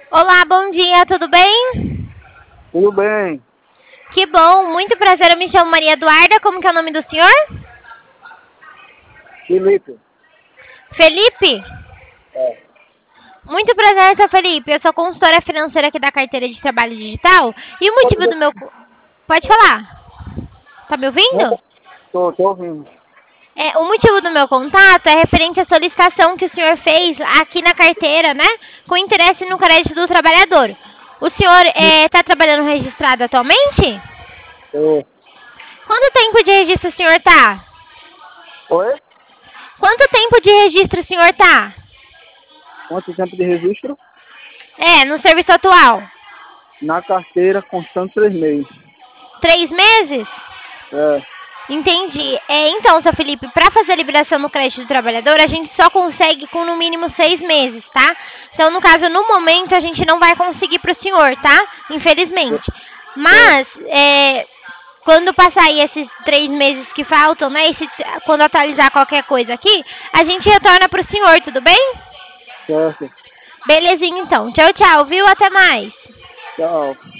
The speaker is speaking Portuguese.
Olá, bom dia, tudo bem? Tudo bem. Que bom, muito prazer, eu me chamo Maria Eduarda, como que é o nome do senhor? Felipe. Felipe? É. Muito prazer, seu Felipe, eu sou consultora financeira aqui da carteira de trabalho digital e o motivo do meu... Pode falar, tá me ouvindo? Tô ouvindo. O motivo do meu contato é referente à solicitação que o senhor fez aqui na carteira, né? Com interesse no crédito do trabalhador. O senhor está trabalhando registrado atualmente? Tô. Quanto tempo de registro o senhor tá? Oi? Quanto tempo de registro o senhor tá? Quanto tempo de registro? No serviço atual. Na carteira, constando 3 meses. 3 meses? É. Entendi. Então, seu Felipe, para fazer a liberação do crédito do trabalhador, a gente só consegue com no mínimo 6 meses, tá? Então, no caso, no momento, a gente não vai conseguir para o senhor, tá? Infelizmente. Mas, quando passar aí esses 3 meses que faltam, né? Quando atualizar qualquer coisa aqui, a gente retorna para o senhor, tudo bem? Certo. Belezinha, então. Tchau, tchau, viu? Até mais. Tchau.